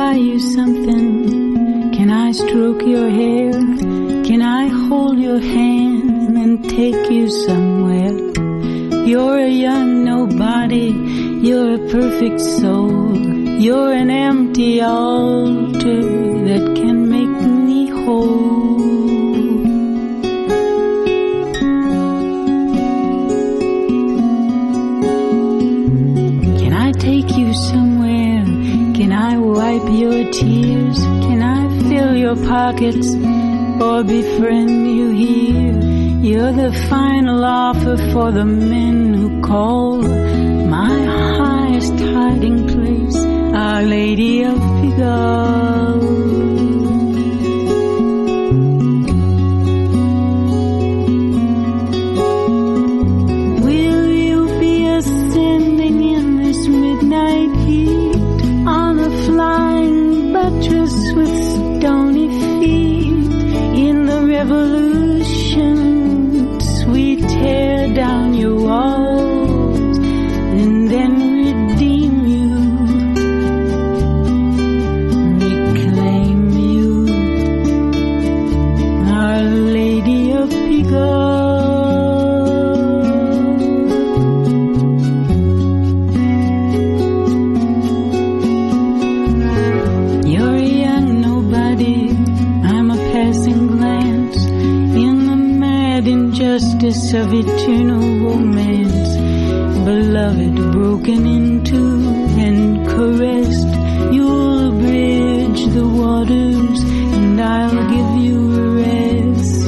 buy you something? Can I stroke your hair? Can I hold your hand and take you somewhere? You're a young nobody, you're a perfect soul. You're an empty altar that can make me whole. Can I take you somewhere? Can I wipe your tears? Can I fill your pockets or befriend you here? You're the final offer for the men who call my highest hiding place, Our Lady of Pigalle. Will you be ascending in this midnight heat on a flying buttress with stony feet? In the revolutions we tear down your walls and then redeem you, reclaim you, Our Lady of Pigalle. You're a young nobody, I'm a passing glance in the mad injustice of eternal romance. Beloved, broken into and caressed, you'll bridge the waters and I'll give you a rest.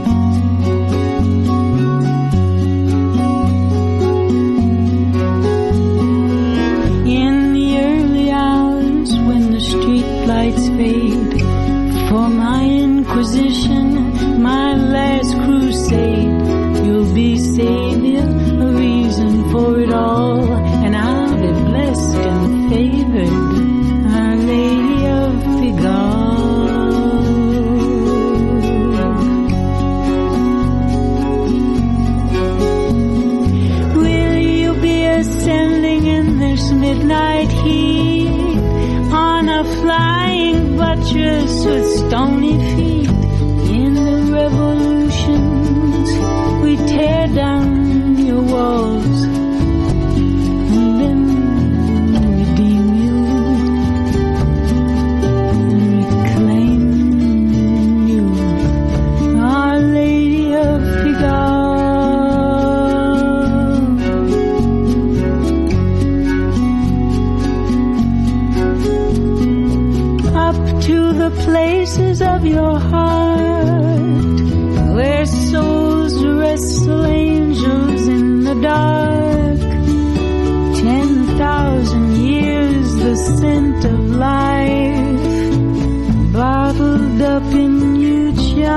In the early hours when the street lights fade, for my inquisition, my last crusade, you'll be savior, a reason for it all, and I'll be blessed and favored, Our Lady of Pigalle. Will you be ascending in this midnight heat on a flying buttress with stony feet? In the revolutions we tear down your walls and then redeem you, reclaim you, Our Lady of Pigalle. Up to the places of your heart where souls wrestle angels in the dark. 10,000 years the scent of life bottled up in you,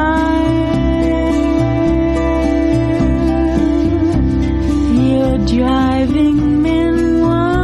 child. You're driving men wild.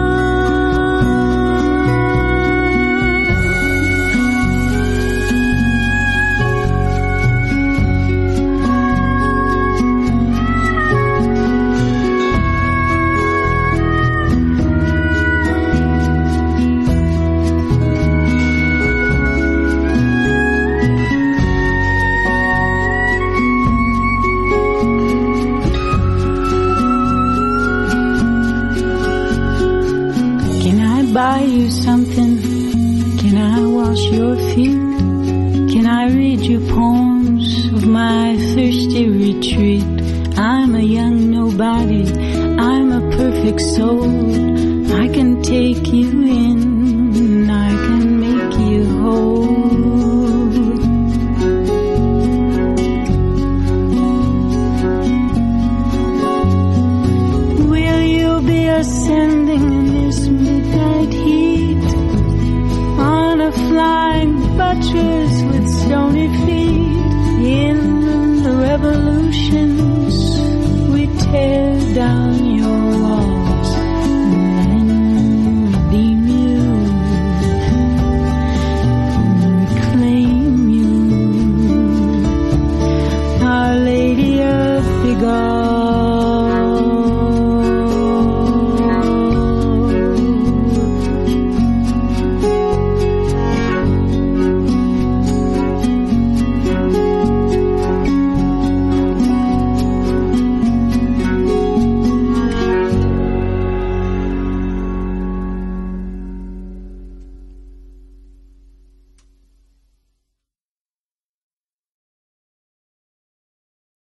Buy you something? Can I wash your feet? Can I read you poems of my thirsty retreat? I'm a young nobody, I'm a perfect soul. I can take you in, I can make you whole. Will you be ascending in this midnight heat on a flying buttress with stony feet? In the revolutions we tear down your walls and redeem you, reclaim you, Our Lady of Pigalle.